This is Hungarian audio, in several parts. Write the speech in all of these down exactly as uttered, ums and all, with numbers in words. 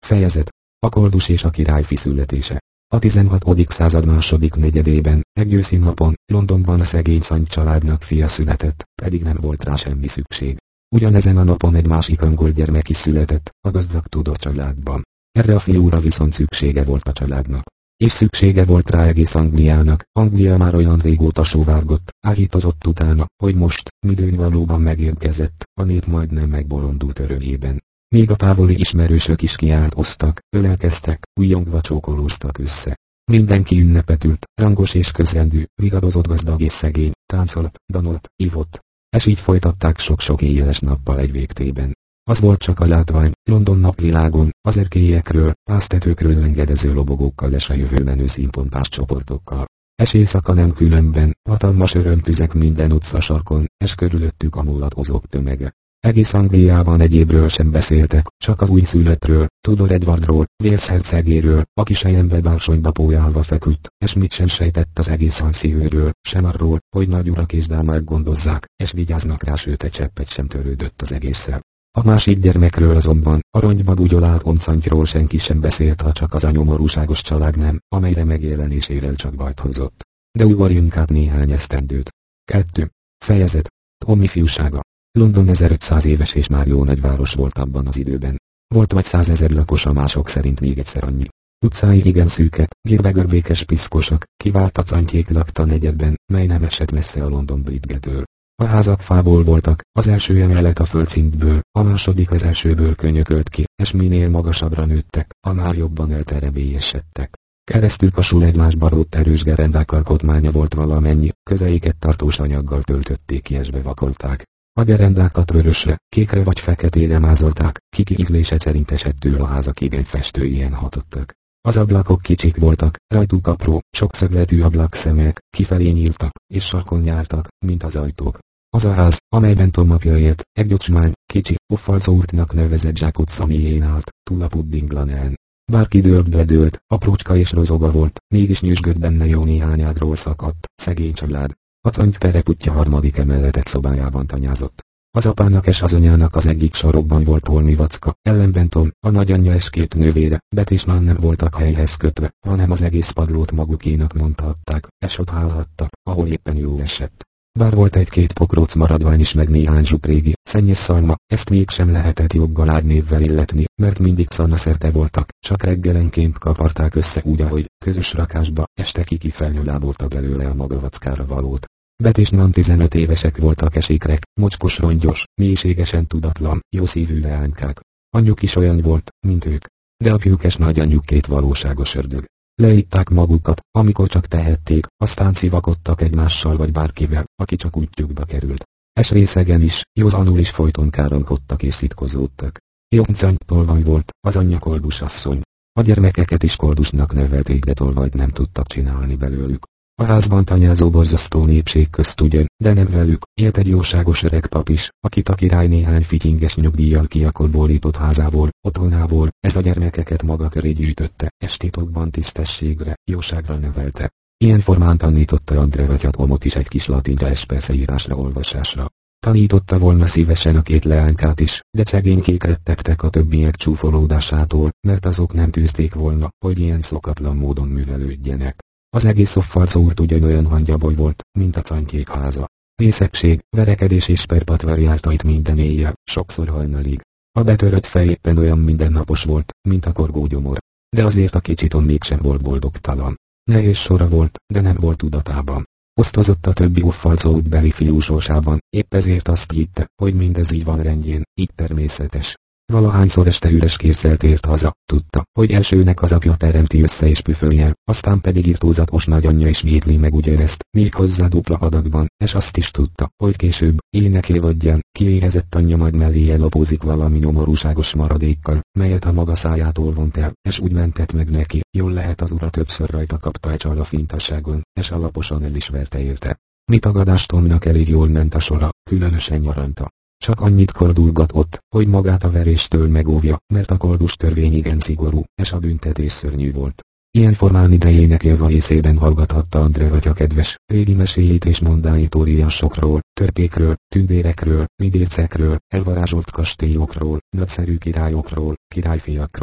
Fejezet. A koldus és a királyfi születése. A tizenhatodik század második negyedében, egy őszi napon, Londonban a szegény Szany családnak fia született, pedig nem volt rá semmi szükség. Ugyanezen a napon egy másik angol gyermek is született, a gazdag Tudor családban. Erre a fiúra viszont szüksége volt a családnak. És szüksége volt rá egész Angliának. Anglia már olyan régóta sóvárgott, áhítozott utána, hogy most, midőn valóban megérkezett, a nép majdnem megbolondult örömében. Még a távoli ismerősök is kiáltoztak, ölelkeztek, újjongva csókolóztak össze. Mindenki ünnepet ült, rangos és közrendű, vigadozott gazdag és szegény, táncolt, danolt, ivott. És így folytatták sok-sok éjjeles nappal egy végtében. Az volt csak a látvány, London napvilágon, az erkélyekről, háztetőkről engedező lobogókkal és a jövőben őszínpompás csoportokkal. És éjszaka nem különben, hatalmas örömtüzek minden utcasarkon, és körülöttük a mulatozók tömege. Egész Angliában egyébről sem beszéltek, csak az újszülöttről, Tudor Edwardról, Wales hercegéről, aki selyembe bársonyba pólyálva feküdt, és mit sem sejtett az egész hanszívőről, sem arról, hogy nagy urak és dámák gondozzák, és vigyáznak rá, sőt egy cseppet sem törődött az egésszel. A másik gyermekről azonban, a rongyba bugyolált Omcantyról senki sem beszélt, ha csak az a nyomorúságos család nem, amelyre megjelenésével csak bajt hozott. De ugorjunk át néhány esztendőt. kettő. Fejezet. Tom ifjúsága. London ezerötszáz éves és már jó nagyváros volt abban az időben. Volt vagy százezer lakosa, mások szerint még egyszer annyi. Utcái igen szűkek, gérbe-görbékes piszkosak, kivált acantyék lakta negyedben, mely nem esett messze a London Bridge-től. A házak fából voltak, az első emelet a földszintből, a második az elsőből könyökölt ki, és minél magasabbra nőttek, annál jobban elterebélyesedtek. Keresztül kasul egymásba rótt erős gerendák alkotmánya volt valamennyi, közeiket tartós anyaggal töltötték ki és bevakolták. A gerendákat vörösre, kékre vagy feketére mázolták, kiki ízlése szerint esettől a házak igen festőien hatottak. Az ablakok kicsik voltak, rajtuk apró, sokszögletű ablakszemek, kifelé nyíltak, és sarkon jártak, mint az ajtók. Az a ház, amelyben Tom apja élt, egy ocsmány, kicsi, Offalzóurtnak nevezett zsákutca mélyén állt, túl a puddinglanán. Bárki dőlt bedőlt, aprócska és rozoga volt, mégis nyüzsgött benne jó néhány ágról szakadt, szegény család. A Canty pereputja harmadik emeletet szobájában tanyázott. Az apának és az anyának az egyik sarokban volt holmi vacka, ellenben Tom, a nagyanyja és két nővére, Bet és Nan nem voltak helyhez kötve, hanem az egész padlót magukénak mondhatták, és ott hálhattak, ahol éppen jó esett. Bár volt egy-két pokróc maradvány is meg néhány zsuprégi, szennyes szalma, ezt mégsem lehetett joggal árnévvel illetni, mert mindig szarnaszerte voltak, csak reggelenként kaparták össze úgy, ahogy, közös rakásba, este kiki felnyölábolta belőle a maga vackára valót. Bet és Nan tizenöt évesek voltak, esékrek, mocskos rongyos, mélységesen tudatlan, jó szívű leánykák. Anyjuk is olyan volt, mint ők. De apjuk és nagyanyjuk két valóságos ördög. Leitták magukat, amikor csak tehették, aztán szivakodtak egymással vagy bárkivel, aki csak útjukba került. És részegen is, józanul is folyton káromkodtak és szitkozódtak. Omcanty tolvaj volt, az anyja koldus asszony. A gyermekeket is koldusnak nevelték, de tolvajt nem tudtak csinálni belőlük. A házban tanyázó borzasztó népség közt ugyan, de nem velük, élt egy jóságos öreg pap is, akit a király néhány fityinges nyugdíjjal kiakolbólított házából, otthonából, ez a gyermekeket maga köré gyűjtötte, és titokban tisztességre, jóságra nevelte. Ilyen formán tanította Andrevatya Tomot is egy kis latinra és persze írásra, olvasásra. Tanította volna szívesen a két leánykát is, de szegénykék rettegtek a többiek csúfolódásától, mert azok nem tűzték volna, hogy ilyen szokatlan módon művelődjenek. Az egész Offalzóurt ugyanolyan hangyaboly volt, mint a Cantyék háza. Részegség, verekedés és perpatvar járta itt minden éjjel, sokszor hajnalig. A betörött fej éppen olyan mindennapos volt, mint a korgógyomor. De azért a kicsi Tom mégsem volt boldogtalan. Nehéz sora volt, de nem volt tudatában. Osztozott a többi Offalzóurt beli fiú sorsában, épp ezért azt hitte, hogy mindez így van rendjén, így természetes. Valahányszor este üres kézzel tért haza, tudta, hogy elsőnek az apja teremti össze és püfölje, aztán pedig irtózatos nagyanyja is védli meg ugyanezt, méghozzá dupla adagban, és azt is tudta, hogy később, énekévodján, kiéhezett anyja majd melléje lopózik valami nyomorúságos maradékkal, melyet a maga szájától vont el, és úgy mentett meg neki, jól lehet az ura többször rajta kapta egy csal a fintaságon, és alaposan el is verte érte. Mi tagadást Tomnak elég jól ment a sora, különösen nyaranta. Csak annyit koldulgatott, hogy magát a veréstől megóvja, mert a koldus törvény igen szigorú, és a büntetés szörnyű volt. Ilyen formán idejének java észében hallgathatta Andrevatya kedves, régi meséjét és mondáit óriásokról, törpékről, tündérekről, midécekről, elvarázsolt kastélyokról, nagyszerű királyokról, királyfiakról.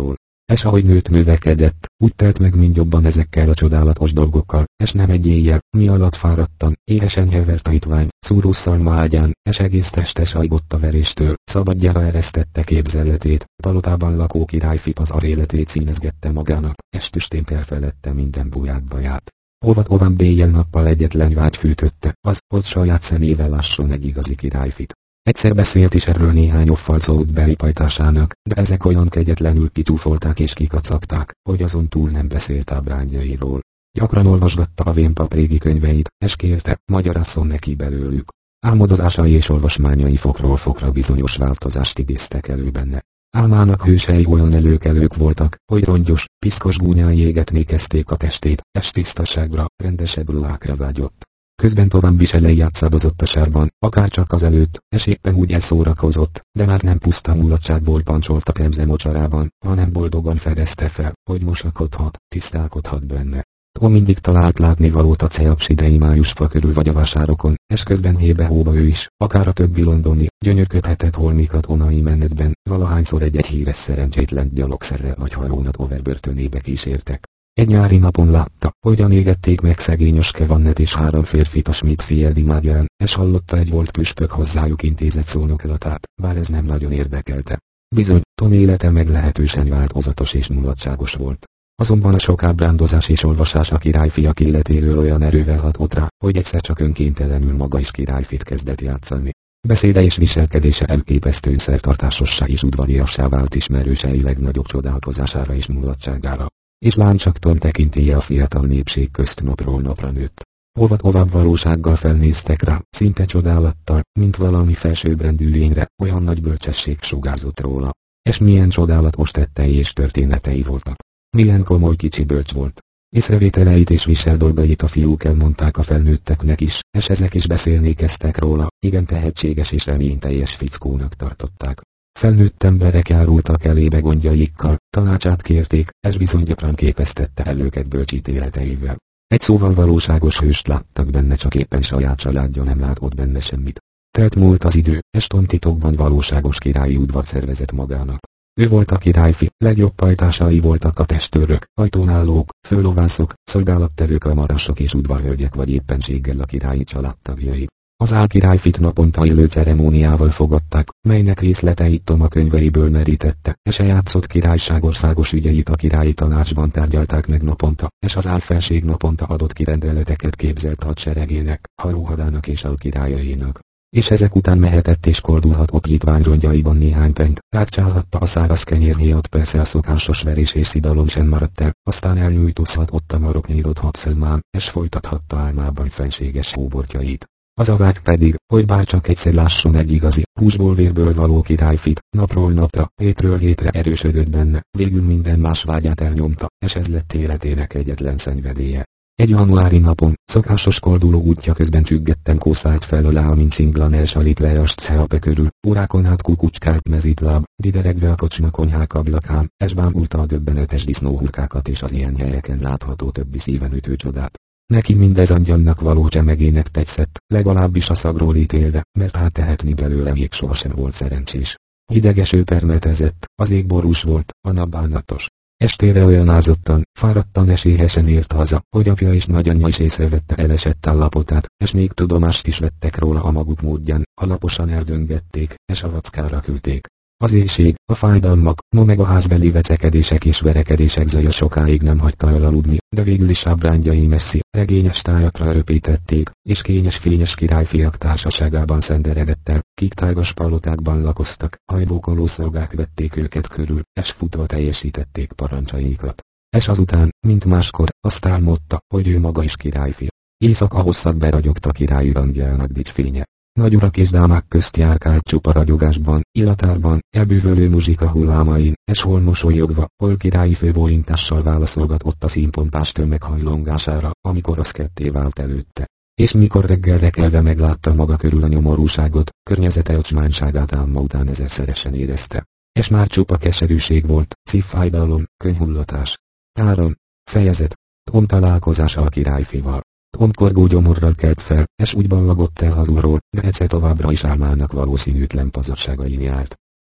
És ahogy nőtt növekedett, úgy telt meg mind jobban ezekkel a csodálatos dolgokkal, és nem egy éjjel, mi alatt fáradtan, éhesen hevert a hitvány, szúró szalma ágyán, és egész teste sajgott a veréstől, szabadjára eresztette képzeletét, palotában lakó királyfi az aréletét színezgette magának, és tüstént elfeledte minden buját baját. Hova tovább éjjel-nappal egyetlen vágy fűtötte, az, hogy saját szemével lásson egy igazi királyfit. Egyszer beszélt is erről néhány offalcót belipajtásának, de ezek olyan kegyetlenül kicsúfolták és kikacagták, hogy azon túl nem beszélt ábrányairól. Gyakran olvasgatta a vénpap régi könyveit, és kérte, magyarázzon neki belőlük. Álmodozásai és olvasmányai fokról fokra bizonyos változást idéztek elő benne. Álmának hősei olyan előkelők voltak, hogy rongyos, piszkos gúnyái égetné kezdték a testét, és tisztaságra, rendesebb ruhákra vágyott. Közben tovább is elejjátszadozott a sárban, akárcsak az előtt, és éppen úgy elszórakozott, de már nem puszta mulatságból pancsolt a temze mocsarában, hanem boldogan fedezte fel, hogy mosakodhat, tisztálkodhat benne. Tom mindig talált látnivalót a ceapsidei májusfa körül vagy a vásárokon, és közben hébe-hóba ő is, akár a többi londoni, gyönyörködhetett holmikat onai menetben, valahányszor egy-egy híres szerencsétlen gyalogszerrel vagy hajónat overbörtönébe kísértek. Egy nyári napon látta, hogyan égették meg szegény Skevannet és három férfit a Schmidt-Fieldi mágyán, és hallotta egy volt püspök hozzájuk intézett szónoklatát, bár ez nem nagyon érdekelte. Bizony, Tom élete meglehetősen változatos és mulatságos volt. Azonban a sok ábrándozás és olvasás a királyfiak életéről olyan erővel hatott rá, hogy egyszer csak önkéntelenül maga is királyfit kezdett játszani. Beszéde és viselkedése elképesztően szertartásossá és udvariassá vált ismerősei legnagyobb csodálkozására és mulatságára. És láncsaktól tekintélye a fiatal népség közt napról napra nőtt. Hova tovább valósággal felnéztek rá, szinte csodálattal, mint valami felsőbbrendű lényre, olyan nagy bölcsesség sugárzott róla. És milyen csodálatos tettei és történetei voltak. Milyen komoly kicsi bölcs volt. Észrevételeit és visel dolgait a fiúk elmondták a felnőtteknek is, és ezek is beszélni kezdtek róla, igen tehetséges és reményteljes fickónak tartották. Felnőtt emberek járultak elébe gondjaikkal, tanácsát kérték, és bizony gyakran képeztette el őket bölcsítéleteivel. Egy szóval valóságos hőst láttak benne, csak éppen saját családja nem látott benne semmit. Telt múlt az idő, és Tom titokban valóságos királyi udvar szervezett magának. Ő volt a királyfi, legjobb pajtásai voltak a testőrök, ajtónállók, főlovászok, szolgálattevők, kamarasok és udvarhölgyek vagy éppenséggel a királyi családtagjai. Az álkirályfit naponta élő ceremóniával fogadták, melynek részleteit Tom a könyveiből merítette, és a játszott királyság országos ügyeit a királyi tanácsban tárgyalták meg naponta, és az álfelség naponta adott ki rendeleteket képzelt hadseregének, haróhadának és alkirályainak. És ezek után mehetett és kordulhatott hitványrongyaiban néhány pent, rákcsálhatta a száraz kenyérhéjat, persze a szokásos verés és szidalom sem maradt el, aztán elnyújtózhatott a maroknyírott hadszölmán, és folytathatta álmában fenséges hóbortjait. Az a vágy pedig, hogy bárcsak egyszer lásson egy igazi, húsból vérből való királyfit, napról napra, hétről hétre erősödött benne, végül minden más vágyát elnyomta, és ez lett életének egyetlen szenvedélye. Egy januári napon, szokásos kolduló útja közben csüggetten kószált fel alá a mincinglan elsalítve a Sceape körül, órákon át kukucskált mezitláb, dideregve a kocsma konyhák ablakán, és bámulta a döbbenetes disznóhurkákat és az ilyen helyeken látható többi szíven ütő csodát. Neki mindez angyalnak való csemegének tetszett, legalábbis a szagról ítélve, mert hát tehetni belőle még sohasem volt szerencsés. Hideg eső permetezett, az ég borús volt, a nap bánatos. Estére olyan ázottan, fáradtan és éhesen ért haza, hogy apja és nagyanyja is észrevette elesett állapotát, és még tudomást is vettek róla a maguk módján, alaposan eldöngették, és a vackára küldték. Az éhség, a fájdalmak, no meg a házbeli vecekedések és verekedések zaja sokáig nem hagyta elaludni, de végül is ábrándjai messzi, regényes tájakra röpítették, és kényes fényes királyfiak társaságában szenderedett el, kik tágas palotákban lakoztak, hajbókoló szolgák vették őket körül, és futva teljesítették parancsaikat. És azután, mint máskor, azt álmodta, hogy ő maga is királyfi. Éjszaka hosszat beragyogta királyi rangjának dicsfénye. Nagy urak és dámák közt járkált csupa ragyogásban, illatárban, elbűvölő muzsika hullámain, és hol mosolyogva, hol királyi főbólintással válaszolgatott a színpompás tömeg hajlongására, amikor az ketté vált előtte. És mikor reggelre kelve meglátta maga körül a nyomorúságot, környezete ocsmányságát álma után ezerszeresen érezte. És már csupa keserűség volt, szívfájdalom, könyhullatás. Három. Fejezet. Tom találkozása a királyfival. Tom korgó gyomorral kelt fel, és úgy ballagott el hazulról, de egyszer továbbra is álmának valószínűtlen pazarságain járt.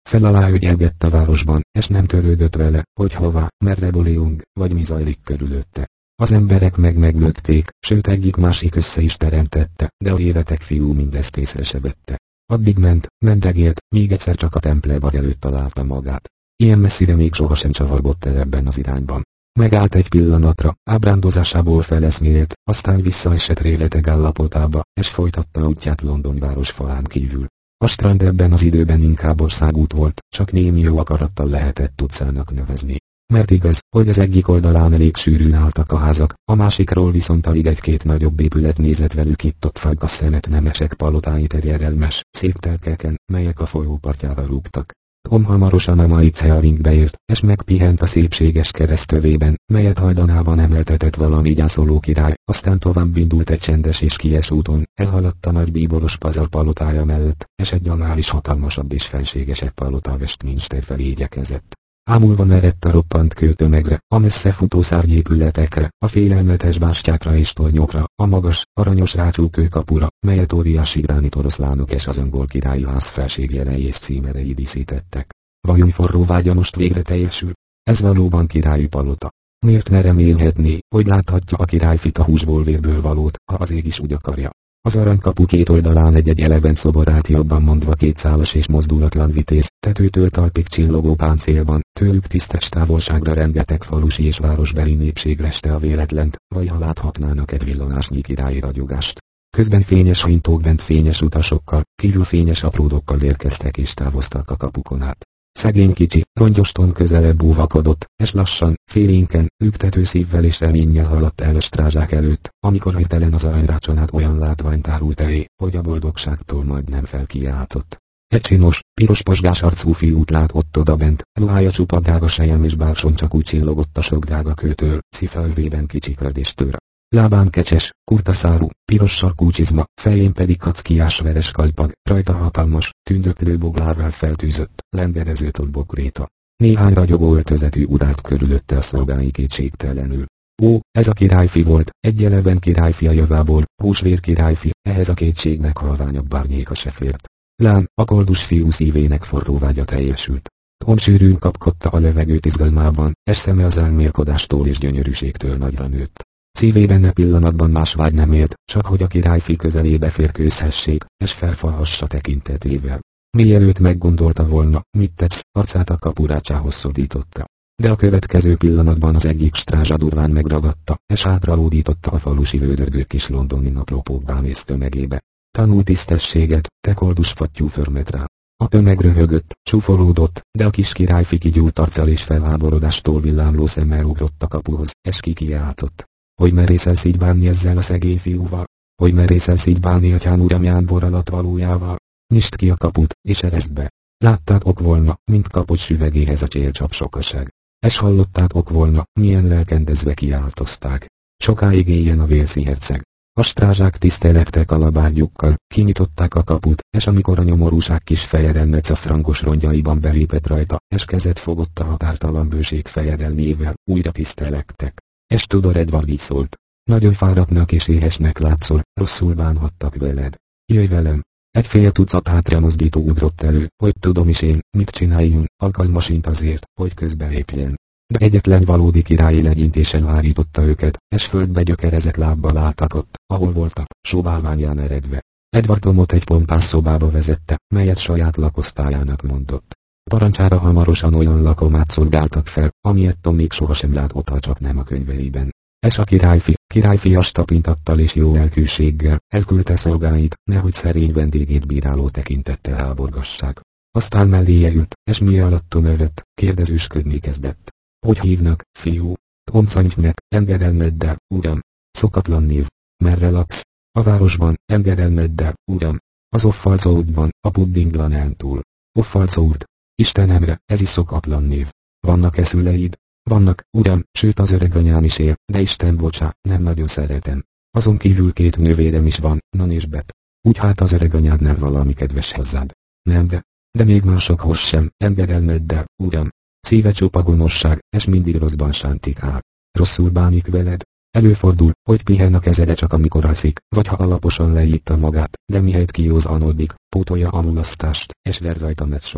Fel alá ügyelgett a városban, és nem törődött vele, hogy hova, merre bolyong, vagy mi zajlik körülötte. Az emberek meg meglökték, sőt egyik másik össze is teremtette, de a éretek fiú mindezt észre se vette. Addig ment, mendegélt, míg egyszer csak a templebar előtt találta magát. Ilyen messzire még sohasem csavargott el ebben az irányban. Megállt egy pillanatra, ábrándozásából feleszmélt, aztán visszaesett réleteg állapotába, és folytatta útját London város falán kívül. A strand ebben az időben inkább országút volt, csak némi jó akarattal lehetett utcának nevezni. Mert igaz, hogy az egyik oldalán elég sűrűn álltak a házak, a másikról viszont alig egy-két nagyobb épület nézett velük itt-ott fagy a szemet nemesek palotái terjedelmes, szép telkeken, melyek a folyó partjára rúgtak. Tom hamarosan a Maizeringbe ért, és megpihent a szépséges keresztövében, melyet hajdanában emeltetett valami gyászoló király, aztán tovább indult egy csendes és kies úton, elhaladt a nagy bíboros pazar palotája mellett, és egy annál is hatalmasabb és felségesebb palota Westminster felé igyekezett. Ámulva merett a roppant kőtömegre, a messzefutó szárnyépületekre, a félelmetes bástyákra és tornyokra, a magas, aranyos rácsú kőkapura, melyet óriási gránit oroszlánok és az angol királyi ház felségjelei és címerei díszítettek. Vajon forró vágya most végre teljesül? Ez valóban királyi palota. Miért ne remélhetné, hogy láthatja a királyfit a húsból vérből valót, ha az ég is úgy akarja? Az aranykapu két oldalán egy-egy eleven szoborát, jobban mondva kétszálas és mozdulatlan vitéz, tetőtől talpig csillogó páncélban, tőlük tisztes távolságra rengeteg falusi és városbeli népség leste a véletlent, vagy ha láthatnának egy villanásnyi királyi ragyogást. Közben fényes hintók bent fényes utasokkal, kívül fényes apródokkal érkeztek és távoztak a kapukon át. Szegény kicsi, rongyoston közelebb óvakodott, és lassan, félénken, lüktető szívvel és reménnyel haladt el a strázsák előtt, amikor hirtelen az aranyrácson át olyan látvány tárult elé, hogy a boldogságtól majdnem felkiáltott. Egy csinos, piros posgás arcú fiút látott odabent, ruhája csupa drága sejem és bárson csak úgy csillogott a sok drága kőtől, cifölvében kicsi kördéstől. Lábán kecses, kurta szárú, piros sarkú csizma, fején pedig kackiás veres kalpag, rajta hatalmas, tündöklő boglárral feltűzött, lemberező tolbokréta. Néhány ragyogó öltözetű urát körülötte a szolgái kétségtelenül. Ó, ez a királyfi volt, egy eleven királyfi a javából, húsvér királyfi, ehhez a kétségnek halványabb árnyéka se fért. Lám, a koldus fiú szívének forró vágya teljesült. Tom sűrűn kapkodta a levegőt izgalmában, és szeme az álmélkodástól és gyönyörűségtől nagyra nőtt. Szívében e pillanatban más vágy nem élt, csak hogy a királyfi közelébe férkőzhessék, és felfalhassa tekintetével. Mielőtt meggondolta volna, mit tetsz, arcát a kapurácsához szorította. De a következő pillanatban az egyik strázsa durván megragadta, és átralódította a falusi vődörgő kis londoni naplópók néz tömegébe. Tanul tisztességet, te koldus fattyú förmet rá. A tömeg röhögött, csúfolódott, de a kis királyfi kigyúlt arccal és felháborodástól villámló szemmel ugrott a kapuhoz, és kikiáltott. Hogy merészelsz így bánni ezzel a szegény fiúval? Hogy merészelsz így bánni atyám uramján bor alatt valójával? Nyisd ki a kaput, és ereszd be. Láttátok volna, mint kapott süvegéhez a csélcsap sokaság. És hallottátok volna, milyen lelkendezve kiáltozták. Sokáig éljen a Walesi herceg. A strázsák tisztelettek a labárjukkal, kinyitották a kaput, és amikor a nyomorúság kis fejedelmec a frangos rongyaiban belépett rajta, és kezet fogott a határtalan bőség fejedelmével, újra tisztelektek. És Tudor Edward így szólt. Nagyon fáradtnak és éhesnek látszol, rosszul bánhattak veled. Jöjj velem. Egy fél tucat hátra mozdító ugrott elő, hogy tudom is én, mit csináljunk, alkalmasint azért, hogy közbelépjen. De egyetlen valódi királyi legyintésen hárította őket, és földbe gyökerezett lábbal álltak ott, ahol voltak, sóbálványán eredve. Edward Tomot egy pompás szobába vezette, melyet saját lakosztályának mondott. Parancsára hamarosan olyan lakomát szolgáltak fel, amilyet Tom még sohasem látott, ha csak nem a könyveiben. És a királyfi, királyfias tapintattal és jó elkűséggel, elküldte szolgáit, nehogy szerény vendégét bíráló tekintettel háborgassák. Aztán melléje ült, és mi alatt Tom előtt, kérdezősködni kezdett. Hogy hívnak, fiú? Tom Canyfnek, engedelmeddel, uram. Szokatlan név. Merre laksz? A városban, engedelmeddel, uram. Az Offalco útban, a Puddinglanen túl. Offalco út. Istenemre, ez is szokatlan név. Vannak-e szüleid? Vannak, uram, sőt az öreganyám is él, de Isten bocsá, nem nagyon szeretem. Azon kívül két nővérem is van, Nan és Bet. Úgy hát az öreganyád nem valami kedves hozzád. Nem de, de még másokhoz sem, engedelmeddel, uram. Szíve csupa gonoszság, és mindig rosszban sántikál. Rosszul bánik veled. Előfordul, hogy pihen a kezede csak amikor alszik, vagy ha alaposan leítta magát, de mihelyt kiózanodik, pótolja a mulasztást, és ver rajta metszort.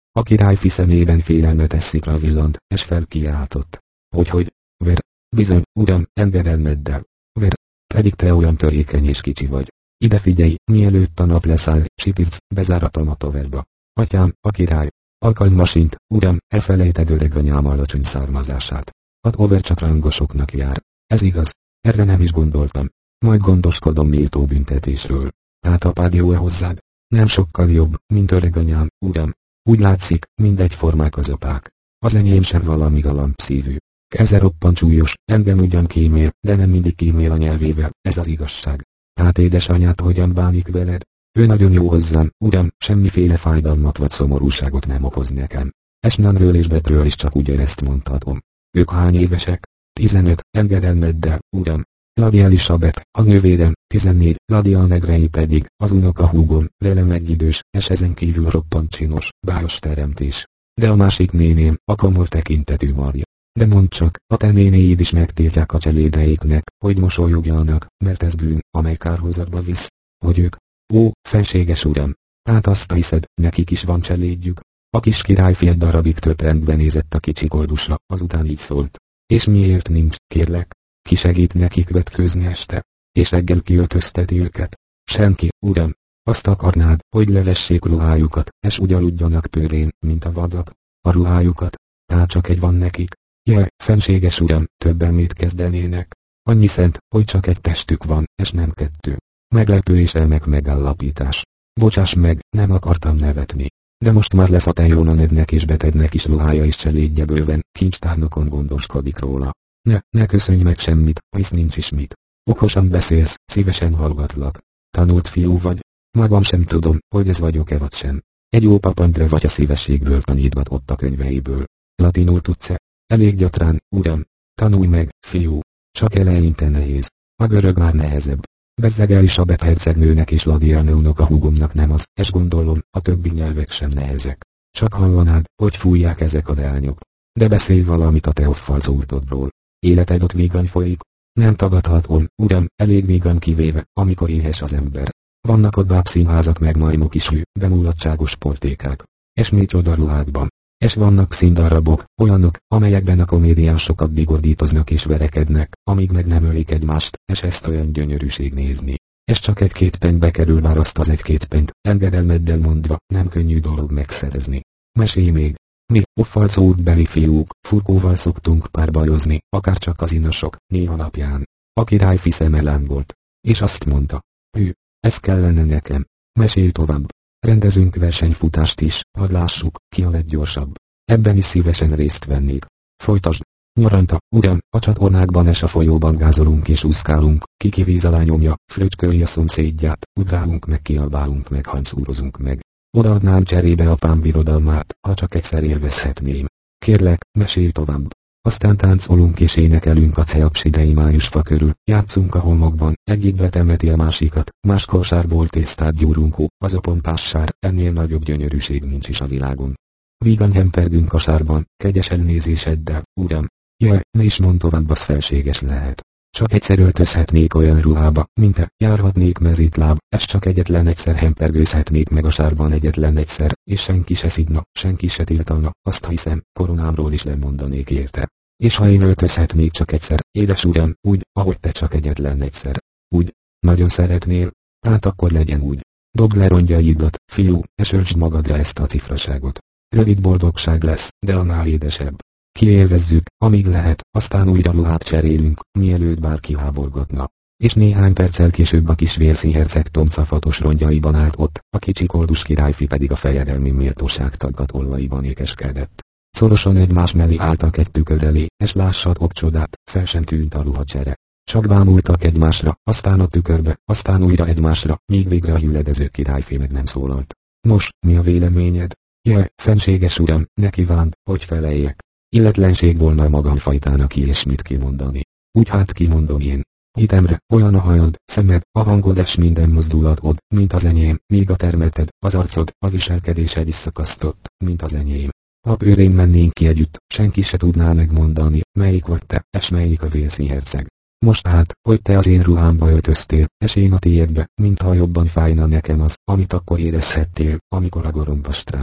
A királyfi szemében félelmetes szikra villant, és felkiáltott. Hogyhogy, ver, bizony, uram, engedelmeddel, ver, pedig te olyan törékeny és kicsi vagy. Ide figyelj, mielőtt a nap leszáll, sipirc, bezáratom a toverba. Atyám, a király, alkalmasint, uram, elfelejted öreganyám alacsony származását. A tover csak rangosoknak jár. Ez igaz, erre nem is gondoltam. Majd gondoskodom méltó büntetésről. Hát apád jó-e hozzád? Nem sokkal jobb, mint öreganyám, uram. Úgy látszik, mindegyformák az apák. Az enyém sem valami galamb szívű. Keze roppant súlyos, engem ugyan kímél, de nem mindig kímél a nyelvével, ez az igazság. Hát édesanyát hogyan bánik veled? Ő nagyon jó hozzám, uram, semmiféle fájdalmat vagy szomorúságot nem okoz nekem. Esnanről és Betről is csak ugyanezt mondhatom. Ők hány évesek? Tizenöt, engedelmeddel, uram. Lady Elizabeth, a nővérem, tizennégy, Lady Negrei pedig, az unoka húgom, velem egyidős, és ezen kívül roppant csinos, bájos teremtés. De a másik néném, a komor tekintetű Marja. De mondd csak, a te nénéid is megtiltják a cselédeiknek, hogy mosolyogjanak, mert ez bűn, amely kárhozatba visz. Hogy ők? Ó, fenséges uram! Hát azt hiszed, nekik is van cselédjük? A kis királyfi egy darabig töprengve nézett a kicsi koldusra, azután így szólt. És miért nincs, kérlek? Ki segít nekik vetkőzni este? És reggel kiöltözteti őket? Senki, uram! Azt akarnád, hogy levessék ruhájukat, és úgy aludjanak pőrén, mint a vadak? A ruhájukat? Hát csak egy van nekik. Jaj, fenséges uram, többen mit kezdenének? Annyi szent, hogy csak egy testük van, és nem kettő. Meglepő és remek megállapítás. Bocsáss meg, nem akartam nevetni. De most már lesz a te Jónanednek és Betednek is ruhája és cselédje bőven, kincstárnokon gondoskodik róla. Ne, ne köszönj meg semmit, hisz nincs is mit. Okosan beszélsz, szívesen hallgatlak. Tanult fiú vagy? Magam sem tudom, hogy ez vagyok-e vagy sem. Egy jó papandre vagy a szívességből tanítgat ott a könyveiből. Latinul tudsz-e? Elég gyatrán, uram. Tanulj meg, fiú. Csak eleinte nehéz. A görög már nehezebb. Bezzeg Elizabeth hercegnőnek és Lady Anne a húgomnak nem az, és gondolom, a többi nyelvek sem nehezek. Csak hallanád, hogy fújják ezek a leányok. De beszélj valamit a Teoffalz úrtodról. Életed ott vígan folyik? Nem tagadhatom, uram, elég vígan kivéve, amikor éhes az ember. Vannak ott bábszínházak meg majmok is hű, bemulatságos portékák. És micsoda ruhákban. És vannak színdarabok, olyanok, amelyekben a komédiások addig ordítoznak és verekednek, amíg meg nem ölik egymást, és ezt olyan gyönyörűség nézni. És csak egy-két pentbe kerül már azt az egy-két pent, engedelmeddel mondva, nem könnyű dolog megszerezni. Mesélj még! Mi, Uffalc útbeli fiúk, furkóval szoktunk párbajozni, akár csak az inosok, néha napján. A királyfi szeme lángolt, és azt mondta, hű, ez kellene nekem. Mesélj tovább. Rendezünk versenyfutást is, hadd lássuk, ki a leggyorsabb. Ebben is szívesen részt vennék. Folytasd. Nyaranta, uram, a csatornákban és a folyóban gázolunk és úszkálunk, kiki víz alá nyomja, fröcsköli a szomszédját, ugrálunk meg, kiabálunk meg, hancúrozunk meg. Odaadnám cserébe apám birodalmát, ha csak egyszer élvezhetném. Kérlek, mesélj tovább. Aztán táncolunk és énekelünk a ceapsidei májusfa körül, játszunk a homokban, egyik betemeti a másikat, máskor sárból tésztát gyúrunk ó, az a pompás sár, ennél nagyobb gyönyörűség nincs is a világon. Vígan hempergünk a sárban, kegyes elnézéseddel, uram. Jaj, ne is mondd tovább, az felséges lehet. Csak egyszer öltözhetnék olyan ruhába, mint te, járhatnék mezítláb, és csak egyetlen egyszer hempergőzhetnék meg a sárban egyetlen egyszer, és senki se szidna, senki se tiltana, azt hiszem, koronámról is lemondanék érte. És ha én öltözhetnék csak egyszer, édes uram, úgy, ahogy te csak egyetlen egyszer. Úgy, nagyon szeretnél? Hát akkor legyen úgy. Dobd le rongyaidat, fiú, és öltsd magadra ezt a cifraságot. Rövid boldogság lesz, de annál édesebb. Kiélvezzük, amíg lehet, aztán újra ruhát cserélünk, mielőtt bárki háborgatna. És néhány perccel később a kis Velszi herceg tomcafatos rongyaiban állt ott, a kicsi koldus királyfi pedig a fejedelmi méltóság taggatollaiban ékeskedett. Szorosan egymás mellé álltak egy tükör elé, és lássad ok csodát, fel sem tűnt a ruhacsere. Csak bámultak egymásra, aztán a tükörbe, aztán újra egymásra, míg végre a hüledező királyfi meg nem szólalt. Nos, mi a véleményed? Jaj, fenséges uram, ne kívánt, hogy feleljek. Illetlenség volna magamfajtának ilyesmit kimondani. Úgy hát kimondom én. Hitemre, olyan a hajad, szemed, a hangod és minden mozdulatod, mint az enyém, míg a termeted, az arcod, a viselkedésed is szakasztott, mint az enyém. Ha bőrén mennénk ki együtt, senki se tudná megmondani, melyik vagy te, és melyik a Velszi herceg. Most hát, hogy te az én ruhámba öltöztél, és én a tiédbe, mintha jobban fájna nekem az, amit akkor érezhettél, amikor a goromba strázsa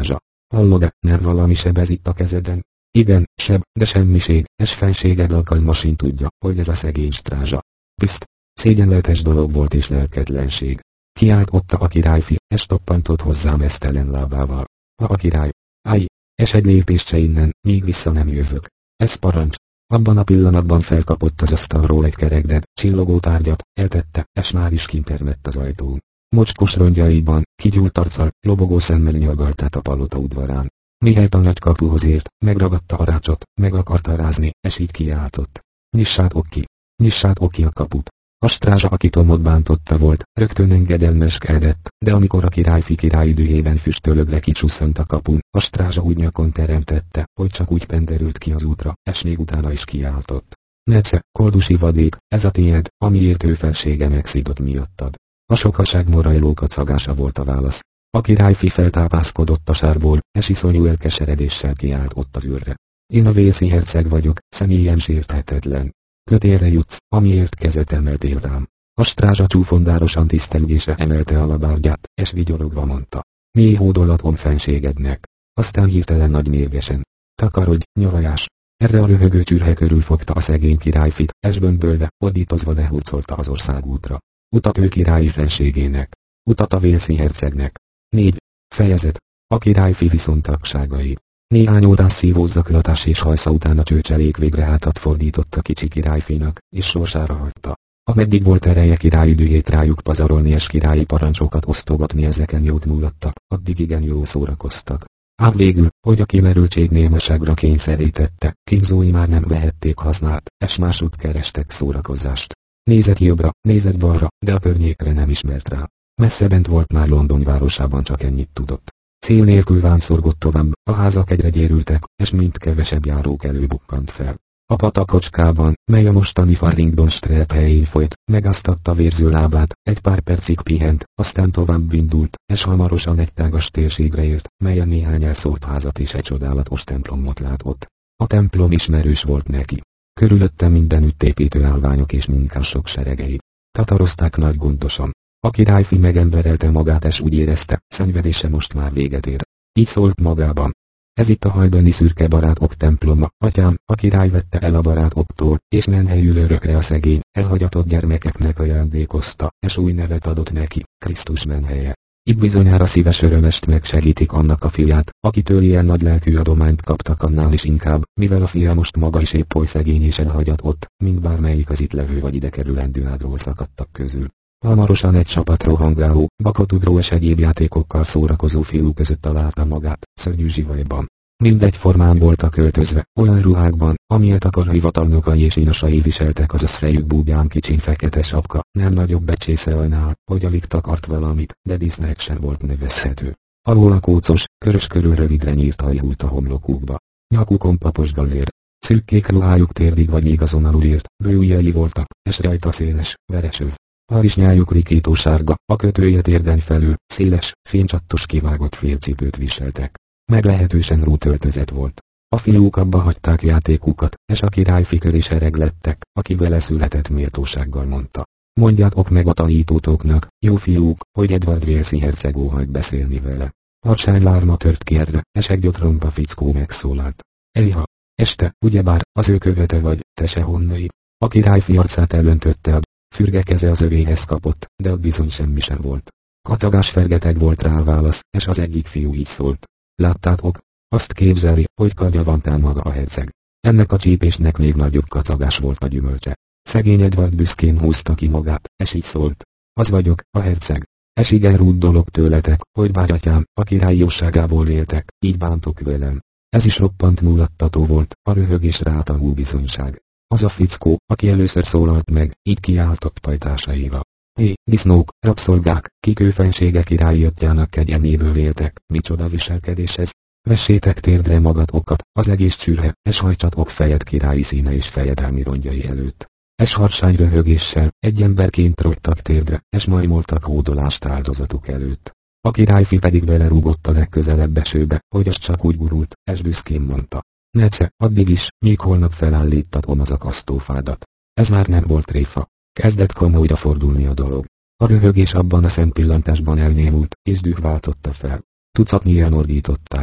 Hallod-e, nem valami seb ez itt a kezeden? Igen, seb, de semmiség, es fenséged alkalmasin tudja, hogy ez a szegény strázsa. Piszt, szégyenletes dolog volt és lelketlenség. Kiáltotta a királyfi, és toppantott hozzám esztelen lábával. Ha a király, állj, és egy lépést se innen, míg vissza nem jövök. Ez parancs. Abban a pillanatban felkapott az asztalról egy kerekded, csillogó tárgyat, eltette, és már is kintermett az ajtón. Mocskos rongyaiban, kigyúlt arccal, lobogó szemmel nyalgalt át a palota udvarán. Mihelyt a nagy kapuhoz ért, megragadta a rácsot, meg akarta rázni, és így kiáltott. Nyissátok ki! Nyissátok ki a kaput! A strázsa, aki Tomot bántotta volt, rögtön engedelmeskedett, de amikor a királyfi király dühében füstölögve kicsusszant a kapun, a strázsa úgy nyakon teremtette, hogy csak úgy penderült ki az útra, és még utána is kiáltott. Nece, koldusi vadék, ez a tiéd, amiért ő felsége megszidott miattad. A sokaság morajló kacagása volt a válasz. A királyfi feltápászkodott a sárból, és iszonyú elkeseredéssel kiállt ott az űrre. Én a Walesi herceg vagyok, személyen sérthetetlen. Kötélre jutsz, amiért kezet emeltél rám. A strázsa csúfondárosan tisztelgésre emelte a labárgyát, és vigyorogva mondta. Mély hódolatom fenségednek. Aztán hirtelen nagy mérgesen. Takarodj, nyavajás! Erre a röhögő csürhe körül fogta a szegény királyfit, és bömbölve, ordítozva lehurcolta az országútra. Utat ő királyi fenségének. Utat a Walesi hercegnek. négy. Fejezet. A királyfi viszontagságai. Néhány órás szívózaklatás és hajsza után a csőcselék végre hátat fordított a kicsi királyfinak, és sorsára hagyta. Ameddig volt ereje királyi dühét rájuk pazarolni és királyi parancsokat osztogatni, ezeken jót mulattak, addig igen jó szórakoztak. Ám végül, hogy a kimerültség némaságra kényszerítette, kínzói már nem vehették hasznát, és másút kerestek szórakozást. Nézett jobbra, nézett balra, de a környékre nem ismert rá. Messze bent volt már London városában, csak ennyit tudott. Cél nélkül vánszorgott tovább, a házak egyre gyérültek, és mind kevesebb járók előbukkant fel. A patakocskában, mely a mostani Farringdon Street helyén folyt, megasztatta vérző lábát, egy pár percig pihent, aztán tovább indult, és hamarosan egy tágas térségre ért, melyen néhány elszórt házat és egy csodálatos templomot látott. A templom ismerős volt neki. Körülötte mindenütt építő állványok és munkások seregei. Tatarozták nagy gondosan. A királyfi megemberelte magát, és úgy érezte, szenvedése most már véget ér. Így szólt magában. Ez itt a hajdani szürke barátok temploma, atyám, a király vette el a barátoktól, és menhelyül örökre a szegény, elhagyatott gyermekeknek ajándékozta, és új nevet adott neki, Krisztus menhelye. Itt bizonyára szíves örömest megsegítik annak a fiát, akitől ilyen nagy lelkű adományt kaptak, annál is inkább, mivel a fia most maga is épp oly szegény és elhagyatott, mint bármelyik az itt levő vagy ide kerülendő ágról szakadtak közül. Hamarosan egy csapat rohangáló, bakotugró és egyéb játékokkal szórakozó fiú között találta magát, szörnyű zsivajban. Mindegyformán voltak öltözve, olyan ruhákban, amilyet a kor hivatalnokai és inasai viseltek, azaz fejük búbján kicsin fekete sapka, nem nagyobb becsésze ajnál, hogy alig takart valamit, de dísznek sem volt nevezhető. Alól a kócos, körös körül rövidre nyírt haj húlt a homlokukba. Nyakukon papos gallér. Szűkkék ruhájuk térdig vagy még azon alul ért, bőujjai voltak, és rajta széles, veres öv. Harisnyájuk rikító sárga, a kötője térden felül, széles, fénycsattos kivágott félcipőt viseltek. Meglehetősen rútöltözet volt. A fiúk abba hagyták játékukat, és a királyfi köré sereglettek, aki vele született méltósággal mondta. Mondjátok meg a tanítótoknak, jó fiúk, hogy Edward Walesi herceg óhajt beszélni vele. Harsány lárma tört ki erre, és egy gyotronpa fickó megszólalt. Ejha, este, ugyebár, az ő követe vagy, te se honnai. A királyfi arcát elöntötte a fürge keze az övéhez kapott, de ott bizony semmi sem volt. Kacagás fergeteg volt rá a válasz, és az egyik fiú így szólt. Láttátok? Azt képzeli, hogy kagya van maga a herceg. Ennek a csípésnek még nagyobb kacagás volt a gyümölcse. Szegény Edward büszkén húzta ki magát, és így szólt. Az vagyok, a herceg. Es igen rút dolog tőletek, hogy bár atyám, a király jóságából éltek, így bántok velem. Ez is roppant mulattató volt, a röhögés rátanú bizonyság. Az a fickó, aki először szólalt meg, így kiáltott pajtásaival. Hé, disznók, rabszolgák, kik ő fensége királyi atyának kegyelméből éltek, micsoda viselkedés ez? Vessétek térdre magatokat, az egész csürhe, és hajtsatok fejet királyi színe és fejedelmi rongyai előtt. Es harsány röhögéssel, egy emberként rogytak térdre, és majmoltak hódolást áldozatuk előtt. A királyfi pedig belerúgott a legközelebb esőbe, hogy az csak úgy gurult, és büszkén mondta. Nece, addig is, míg holnap felállítatom az akasztófádat. Ez már nem volt tréfa. Kezdett komolyra fordulni a dolog. A röhögés abban a szempillantásban elnémult, és düh váltotta fel. Tucatnyian ordították.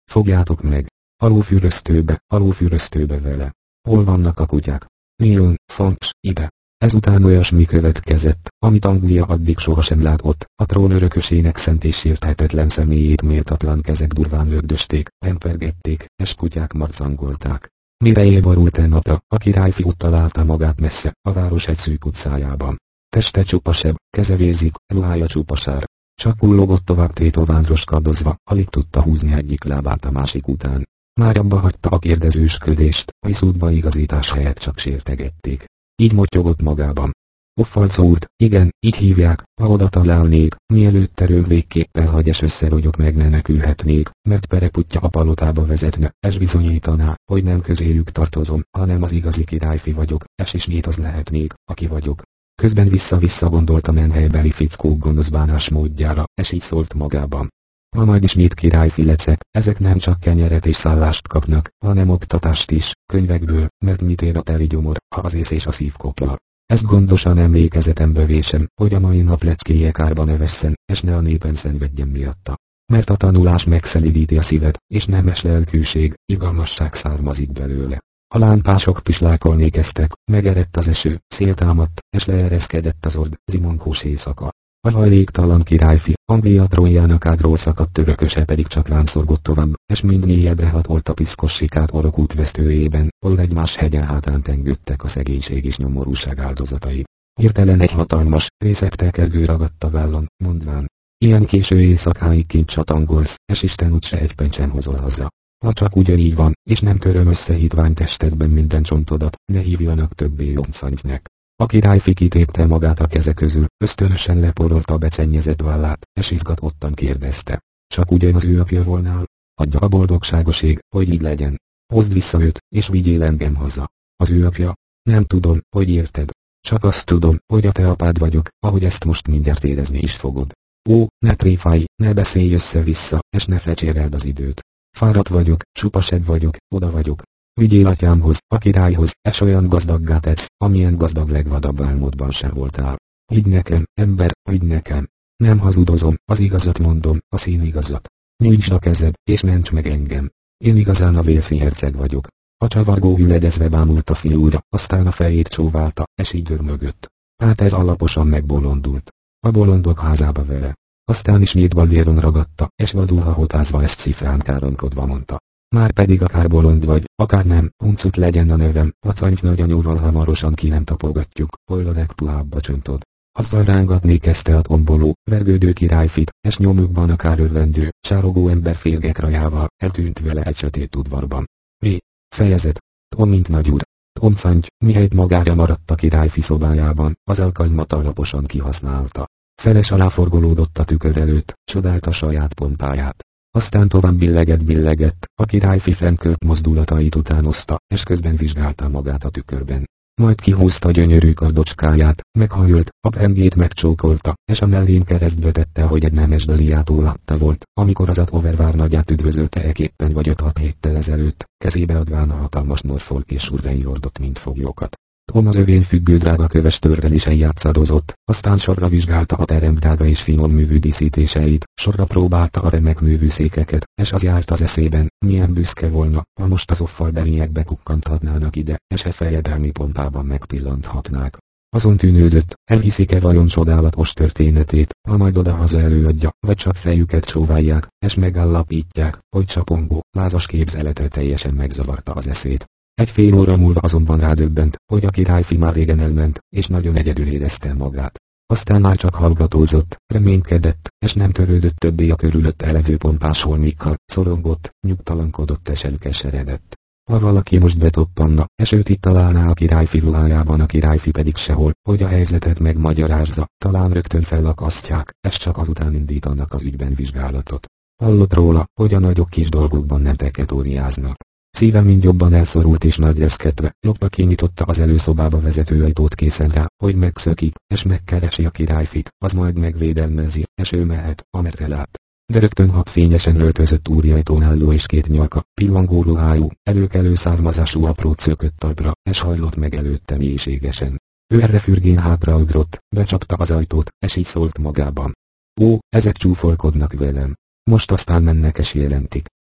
Fogjátok meg! Alófüröztőbe, alófüröztőbe vele! Hol vannak a kutyák? Neon, Fonks, ide! Ezután olyasmi következett, amit Anglia addig sohasem látott, a trón örökösének szent és sérthetetlen személyét méltatlan kezek durván lögdösték, hempergették, és kutyák marcangolták. Mire elborult e napra, a királyfiú találta magát messze, a város egy szűk utcájában. Teste csupa seb, keze vérzik, ruhája csupa sár. Csak kullogott tovább tétován roskadozva, alig tudta húzni egyik lábát a másik után. Már abba hagyta a kérdezősködést, a viszútba igazítás helyett csak sértegették. Így motyogott magában. Uffalc úrt, igen, így hívják, ha oda találnék, mielőtt erőg végképp elhagy és összerogyok meg ne nekülhetnék, mert pereputya a palotába vezetne, és bizonyítaná, hogy nem közéjük tartozom, hanem az igazi királyfi vagyok, és ismét az lehetnék, aki vagyok. Közben vissza-vissza gondolt a menhelybeli fickók gonosz bánásmódjára, és így szólt magában. Ha majd ismét királyfi leszek, ezek nem csak kenyeret és szállást kapnak, hanem oktatást is, könyvekből, mert mit ér a teli gyomor, ha az ész és a szív kopla. Ezt gondosan emlékezetembe vésem, hogy a mai nap leckéje kárba ne vesszen, és ne a népen szenvedjen miatta. Mert a tanulás megszelidíti a szívet, és nemes lelkűség, igazság származik belőle. A lámpások pislákolni kezdtek, megerett az eső, szél támadt, és leereszkedett az ord, zimonkós éjszaka. A hajléktalan királyfi, Anglia trónjának ágról szakadt örököse pedig csak lánszorgott tovább, és mind mélyebbre hatolt a piszkos sikát orokút vesztőjében, hol egymás hegye hátán tengődtek a szegénység és nyomorúság áldozatai. Hirtelen egy hatalmas, részegtekergő ragadt a vállon, mondván, ilyen késő éjszakáig kint csatangolsz, és Isten úgyse egy pennyt sem hozol haza. Ha csak ugyanígy van, és nem töröm össze hitvány testedben minden csontodat, ne hívjanak többé joncanynek. A királyfi kitépte magát a keze közül, ösztönösen leporolta a becennyezett vállát, és izgatottan kérdezte. Csak ugyanaz ő apja volnál? Adja a boldogságos ég, hogy így legyen. Hozd vissza őt, és vigyél engem haza. Az ő apja? Nem tudom, hogy érted. Csak azt tudom, hogy a te apád vagyok, ahogy ezt most mindjárt érezni is fogod. Ó, ne tréfálj, ne beszélj össze-vissza, és ne fecséreld az időt. Fáradt vagyok, csupa sed vagyok, oda vagyok. Vigyél atyámhoz, a királyhoz, és olyan gazdaggá tetsz, amilyen gazdag legvadabb álmodban sem voltál. Hidd nekem, ember, hidd nekem. Nem hazudozom, az igazat mondom, a színigazat. Nyújtsd a kezed, és ments meg engem. Én igazán a Walesi herceg vagyok. A csavargó hüledezve bámult a fiúra, aztán a fejét csóválta, és így dörmögött. Hát ez alaposan megbolondult. A bolondok házába vele. Aztán ismét balléron ragadta, és vadul hahotázva ezt cifrán káromkodva mondta. Már pedig akár bolond vagy, akár nem, huncut legyen a nevem, a canty nagyanyúval hamarosan ki nem tapogatjuk, hol a legpuhább a csontod. Azzal rángatni kezdte a tomboló, vergődő királyfit, és nyomukban akár örvendő, csárogó ember férgek rajával, eltűnt vele egy sötét udvarban. V. Fejezet. Tom mint nagyúr. Tom canty, mihelyt magára maradt a királyfi szobájában, az alkalmat alaposan kihasználta. Feles alá forgolódott a tükör előtt, csodálta saját pompáját. Aztán tovább billegett-billegett, a királyfi frenkölt mozdulatait utánozta, és közben vizsgálta magát a tükörben. Majd kihúzta gyönyörű kardocskáját, meghajolt, a pengét megcsókolta, és a mellén keresztbe tette, hogy egy nemes daliától látta volt, amikor az Atovervár nagyát üdvözölte eképpen vagy öt-hat héttel ezelőtt, kezébe adván a hatalmas Norfolk és Surrey lordot mint foglyokat. Tom az övén függő drága köves törrelésen játszadozott, aztán sorra vizsgálta a terem drága és finom művű díszítéseit, sorra próbálta a remek művű székeket, és az járt az eszében, milyen büszke volna, ha most az offalbeliek bekukkanthatnának ide, és e fejedelmi pompában megpillanthatnák. Azon tűnődött, elhiszik-e vajon csodálatos történetét, ha majd odahaza előadja, vagy csak fejüket csóválják, és megállapítják, hogy csapongó, lázas képzelete teljesen megzavarta az eszét. Egy fél óra múlva azonban rádöbbent, hogy a királyfi már régen elment, és nagyon egyedül érezte magát. Aztán már csak hallgatózott, reménykedett, és nem törődött többé a körülötte levő pompás holmikkal, szorongott, nyugtalankodott és elkeseredett. Ha valaki most betoppanna, és őt itt találná a királyfi ruhájában, a királyfi pedig sehol, hogy a helyzetet megmagyarázza, talán rögtön fellakasztják, és csak azután indítanak az ügyben vizsgálatot. Hallott róla, hogy a nagyok kis dolgokban nem teketóriáznak. Szíve mind jobban elszorult és nagyreszkedve, lopva kinyitotta az előszobába vezető ajtót készen rá, hogy megszökik, és megkeresi a királyfit, az majd megvédelmezi, és ő mehet, amerre lát. De rögtön hat fényesen öltözött úriajtón álló és két nyalka, pillangó ruhájú, előkelő származású aprót szökött talpra, és hajlott meg előtte mélységesen. Ő erre fürgén hátraugrott, becsapta az ajtót, és így szólt magában. Ó, ezek csúfolkodnak velem. Most aztán mennek és jelentik.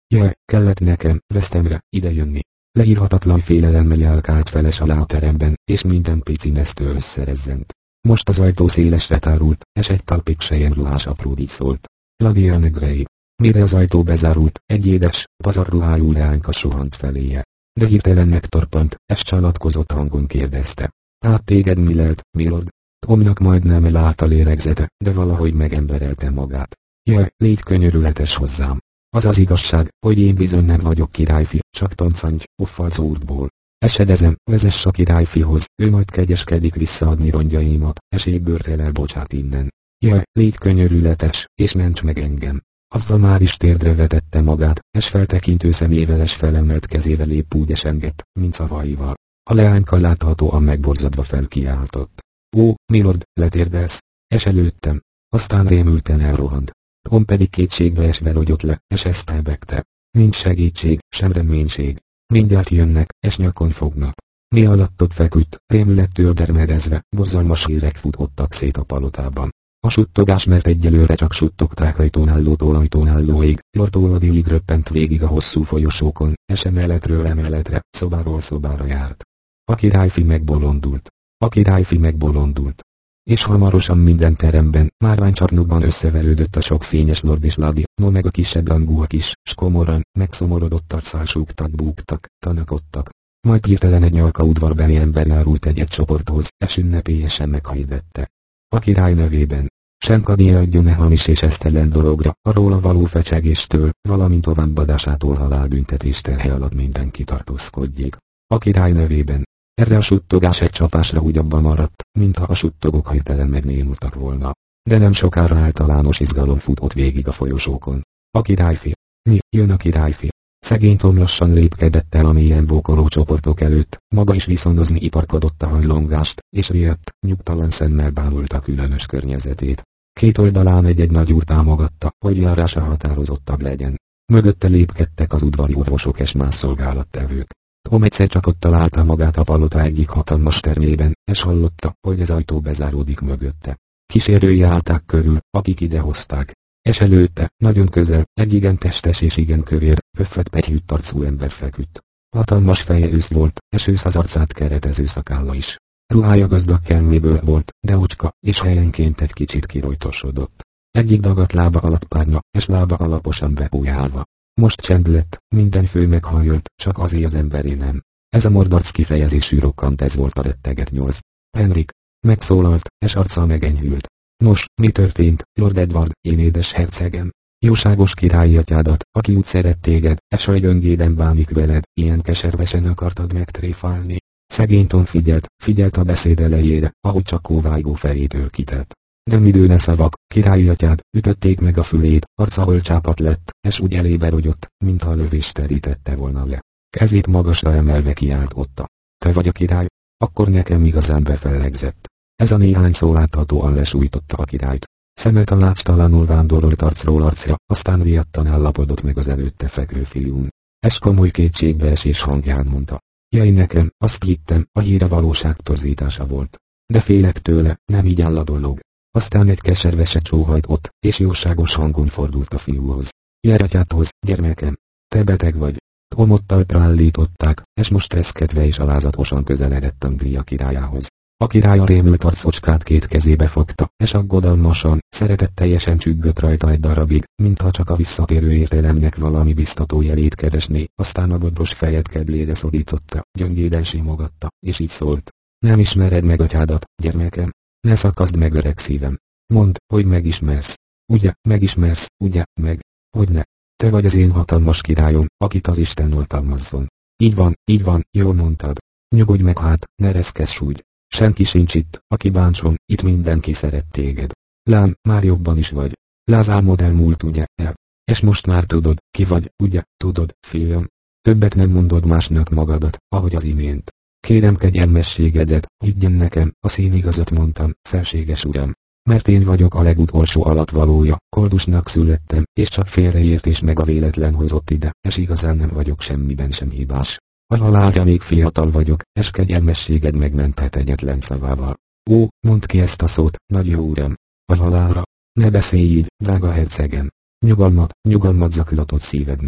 Jaj, kellett nekem, vesztemre, idejönni. Leírhatatlan félelemmel járkált feles alá a teremben, és minden pici nesztől összerezzent. Most az ajtó szélesre tárult, és egy talpig selyemruhás apródíj szólt. Lavia Negrei. Mire az ajtó bezárult, egy édes, pazarruhájú leányka suhant feléje. De hirtelen megtorpant, és csalatkozott hangon kérdezte. Hát téged mi lelt, milord? Tomnak majdnem elállt a lélegzete, de valahogy megemberelte magát. Jaj, légy könyörületes hozzám. Az az igazság, hogy én bizony nem vagyok királyfi, csak toncantj, uffalc úrból. Esedezem, vezess a királyfihoz, ő majd kegyeskedik visszaadni rongyaimat, eségbőrrel elbocsát innen. Jaj, légy könyörületes, és ments meg engem. Azzal már is térdre vetette magát, és feltekintő szemével és felemelt kezével épp úgy esengett, mint szavaival. A leányka láthatóan megborzadva felkiáltott. Ó, milord, letérdelsz? És előttem. Aztán rémülten elrohant. Tom pedig kétségbe esve rogyott le, és ezt elbegte. Nincs segítség, sem reménység. Mindjárt jönnek, és nyakon fognak. Mi alatt ott feküdt, rémülettől dermedezve, borzalmas hírek futottak szét a palotában. A suttogás, mert egyelőre csak suttogták ajtón állótól ajtón állóig, Lord Oladilig röppent végig a hosszú folyosókon, és emeletről emeletre, szobáról szobára járt. A királyfi megbolondult. A királyfi megbolondult. És hamarosan minden teremben, márványcsarnokban összeverődött a sok fényes lord és lady, no meg a kisebb rangúak is, s komoran, megszomorodott arccal súgtak, búgtak, tanakodtak. Majd hirtelen egy nyalka udvarbeli ember árult egy-egy csoporthoz, és ünnepélyesen meghirdette. A király nevében. Senki adjon-e hamis és esztelen dologra, a róla való fecsegéstől, valamint továbbadásától halálbüntetés terhe alatt mindenki tartózkodjék. A király nevében. Erre a suttogás egy csapásra úgy abban maradt, mintha a suttogók hirtelen megnémultak volna. De nem sokára általános izgalom futott végig a folyosókon. A királyfi. Mi, jön a királyfi. Szegény Tom lassan lépkedett el a mélyen bókoló csoportok előtt, maga is viszonyozni iparkodott a hajlongást, és riadt, nyugtalan szemmel bámulta különös környezetét. Két oldalán egy-egy nagy úr támogatta, hogy járása határozottabb legyen. Mögötte lépkedtek az udvari orvosok és más szolgálattevők. Tom egyszer csak ott találta magát a palota egyik hatalmas termében, és hallotta, hogy az ajtó bezáródik mögötte. Kísérői állták körül, akik idehozták. És előtte, nagyon közel, egy igen testes és igen kövér, pöffet pegyhűt arcú ember feküdt. Hatalmas feje ősz volt, és ősz az arcát keretező szakálla is. Ruhája gazdag kelméből volt, de ocska, és helyenként egy kicsit kirojtosodott. Egyik dagat lába alatt párna, és lába alaposan bepújálva. Most csend lett, minden fő meghajolt, csak azért az emberé nem. Ez a mordarc kifejezésű rokkant, ez volt a retteget nyolc. Henrik megszólalt, és arca megenyhült. Nos, mi történt, Lord Edward, én édes hercegem? Jóságos királyi atyádat, aki úgy szeret téged, és oly gyöngéden bánik veled, ilyen keservesen akartad megtréfálni. Szegény Tom figyelt, figyelt a beszéd elejére, ahogy csak kóvájgó fejétől kitelt. De midőne szavak, királyi atyád, ütötték meg a fülét, arca holcsápat lett, és úgy elébe rogyott, mintha a lövés terítette volna le. Kezét magasra emelve kiáltotta. Te vagy a király? Akkor nekem igazán befellegzett. Ez a néhány szó láthatóan lesújtotta a királyt. Szeme tanácstalanul vándorolt arcról arcra, aztán riadtan állapodott meg az előtte fekvő fiún. És komoly kétségbeesés hangján mondta. Jaj, nekem, azt hittem, a hír a valóság torzítása volt. De félek tőle, nem így áll a dolog. Aztán egy keserveset sóhajtott, és jóságos hangon fordult a fiúhoz. Gyere atyádhoz, gyermekem, te beteg vagy. Tomot talpra állították, és most reszkedve és alázatosan közeledett Anglia királyához. A király a rémült arcocskát két kezébe fogta, és aggodalmasan, szeretetteljesen csüggött rajta egy darabig, mintha csak a visszatérő értelemnek valami biztató jelét keresné, aztán a bodros fejet kedlére szorította, gyöngéden simogatta, és így szólt. Nem ismered meg atyádat, gyermekem? Ne szakaszd meg öreg szívem. Mondd, hogy megismersz. Ugye, megismersz, ugye, meg, hogy ne. Te vagy az én hatalmas királyom, akit az Isten oltalmazzon. Így van, így van, jól mondtad. Nyugodj meg hát, ne reszkess úgy. Senki sincs itt, aki bántson, itt mindenki szeret téged. Lám, már jobban is vagy. Láz álmod elmúlt, ugye, el. És most már tudod, ki vagy, ugye, tudod, fiam. Többet nem mondod másnak magadat, ahogy az imént. Kérem kegyelmességedet, higgyen nekem, a színigazat mondtam, felséges uram. Mert én vagyok a legutolsó alattvalója, koldusnak születtem, és csak félreértés meg a véletlen hozott ide, és igazán nem vagyok semmiben sem hibás. A halálra még fiatal vagyok, és kegyelmességed megmenthet egyetlen szavával. Ó, mondd ki ezt a szót, nagy jó uram. A halálra. Ne beszélj így, drága hercegem. Nyugalmat, nyugalmat zaklatott szívednek.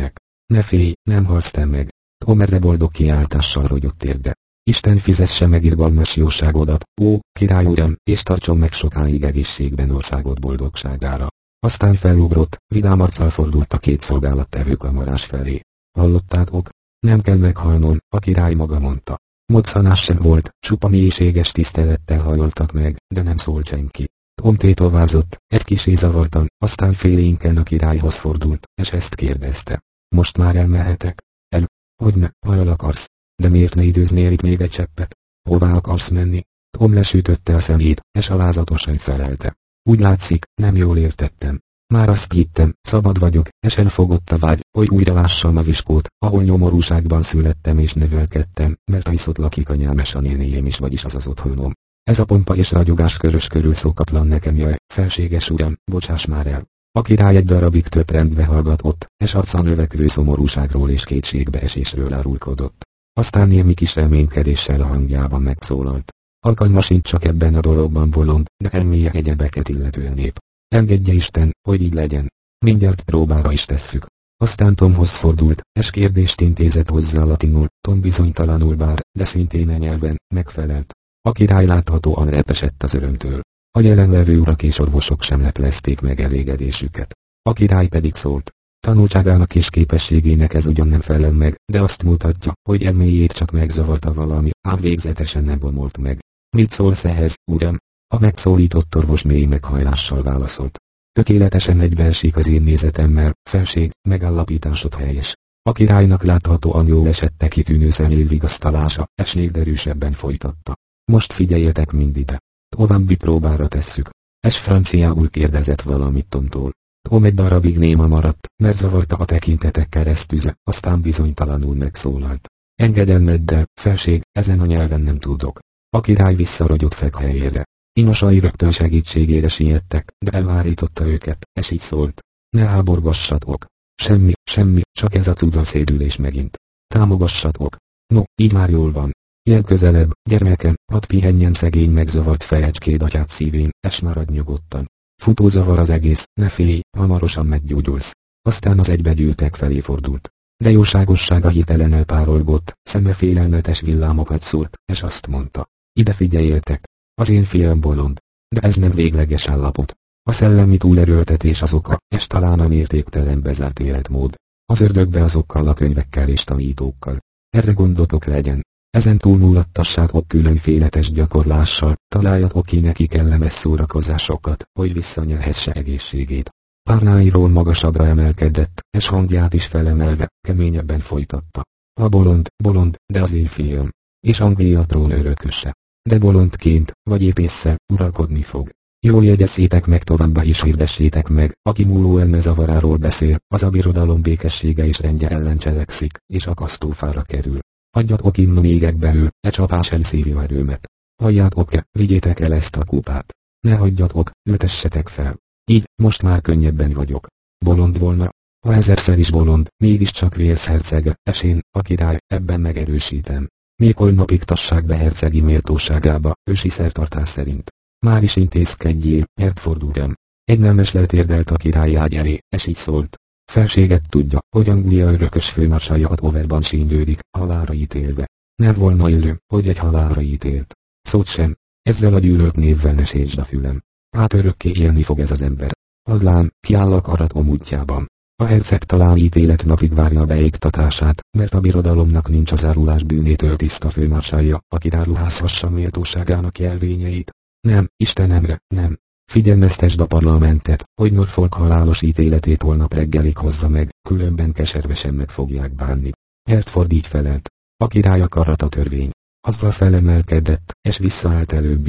Ne félj, nem halsz te meg. Tom erre boldog kiáltással rogyott térde. Isten fizesse meg irgalmas jóságodat, ó, király uram, és tartson meg sokáig egészségben országod boldogságára. Aztán felugrott, vidám arccal fordult a két szolgálattevő kamarás felé. Hallottátok? Nem kell meghalnom, a király maga mondta. Moccanás sem volt, csupa mélységes tisztelettel hajoltak meg, de nem szólt senki. Tom tétovázott, egy kissé zavartan, aztán félénken a királyhoz fordult, és ezt kérdezte. Most már elmehetek? El? Hogyne, ha el akarsz. De miért ne időznél itt még egy cseppet? Hová akarsz menni? Tom lesütötte a szemét, és alázatosan felelte. Úgy látszik, nem jól értettem. Már azt hittem, szabad vagyok, és elfogott a vágy, hogy újra lássam a viskót, ahol nyomorúságban születtem és növelkedtem, mert a viszont lakik anyám és a nénéjem is, vagyis az az otthonom. Ez a pompa és ragyogás körös körül szokatlan nekem, jaj, felséges uram, bocsáss már el. A király egy darabig töprengve hallgatott, és arca növekvő szomorúságról és kétségbeesésről árulkodott. Aztán némi kis reménykedéssel a hangjában megszólalt. Alkalma sincs csak ebben a dologban bolond, de elmélyek egyebeket illetően nép. Engedje Isten, hogy így legyen. Mindjárt próbára is tesszük. Aztán Tomhoz fordult, és kérdést intézett hozzá latinul. Tom bizonytalanul bár, de szintén a nyelven, megfelelt. A király láthatóan repesett az örömtől. A jelenlevő urak és orvosok sem leplezték meg elégedésüket. A király pedig szólt. Tanultságának és képességének ez ugyan nem felel meg, de azt mutatja, hogy elméjét csak megzavarta valami, ám végzetesen nem bomolt meg. Mit szólsz ehhez, uram? A megszólított orvos mély meghajlással válaszolt. Tökéletesen egybeesik az én nézetemmel, felség, megállapításod helyes. A királynak láthatóan jól esett kitűnő szemlél vigasztalása, és még derűsebben folytatta. Most figyeljetek mind ide. További próbára tesszük. És franciául kérdezett valamit Tomtól. Tom egy darabig néma maradt, mert zavarta a tekintetek keresztüze, aztán bizonytalanul megszólalt. Engedelmeddel, felség, ezen a nyelven nem tudok. A király visszarogyott fekhelyére. Inosai rögtön segítségére siettek, de elvárította őket, és így szólt. Ne háborgassatok. Semmi, semmi, csak ez a cudaszédülés megint. Támogassatok. No, így már jól van. Ilyen közelebb, gyermekem, hadd pihenjen szegény megzavart fejecskéd atyád szívén, és maradj nyugodtan. Futózavar az egész, ne félj, hamarosan meggyógyulsz. Aztán az egybegyűltek felé fordult. De jóságossága hitelen elpárolgott, szeme félelmetes villámokat szúrt, és azt mondta. Ide figyeljetek. Az én fiam bolond. De ez nem végleges állapot. A szellemi túlerőltetés az oka, és talán a mértéktelen bezárt életmód. Az ördögbe azokkal a könyvekkel és tanítókkal. Erre gondotok legyen. Ezen túlmulattassátok különféletes gyakorlással, találjatok ki neki kellemes szórakozásokat, hogy visszanyerhesse egészségét. Párnáiról magasabbra emelkedett, és hangját is felemelve, keményebben folytatta. A bolond, bolond, de az én fiam. És Anglia trón örököse. De bolondként, vagy épésszel, uralkodni fog. Jól jegyezzétek meg, továbbá is hirdessétek meg, aki múló elme zavaráról beszél, az a birodalom békessége és rendje ellen cselekszik, és akasztófára kerül. Adjatok innom égek belül, e csapás elszívja erőmet. Halljátok-e, vigyétek el ezt a kupát. Ne hagyjatok, ültessetek fel. Így, most már könnyebben vagyok. Bolond volna. Ha ezerszer is bolond, mégiscsak Wales hercege, és én, a király, ebben megerősítem. Még holnapig tassák be hercegi méltóságába, ősi szertartás szerint. Már is intézkedjél, Hertford uram. Egy nemes letérdelt a király ágy elé, és így szólt. Felséget tudja, hogy Anglia örökös főmarsalja Overban sínylődik, halálra ítélve. Nem volna illő, hogy egy halálra ítélt. Szót sem, ezzel a gyűlölt névvel ne sértsd a fülem. Hát örökké élni fog ez az ember. Hadd lám, kiáll a karatom útjában. A herceg talán ítélet napig várja a beiktatását, mert a birodalomnak nincs az árulás bűnétől tiszta főmarsalja, aki ráruházhassa méltóságának jelvényeit. Nem, Istenemre, nem. Figyelmeztesd a parlamentet, hogy Norfolk halálos ítéletét holnap reggelig hozza meg, különben keservesen meg fogják bánni. Hertford így felelt. A király akarata törvény. Azzal felemelkedett, és visszaállt előbb.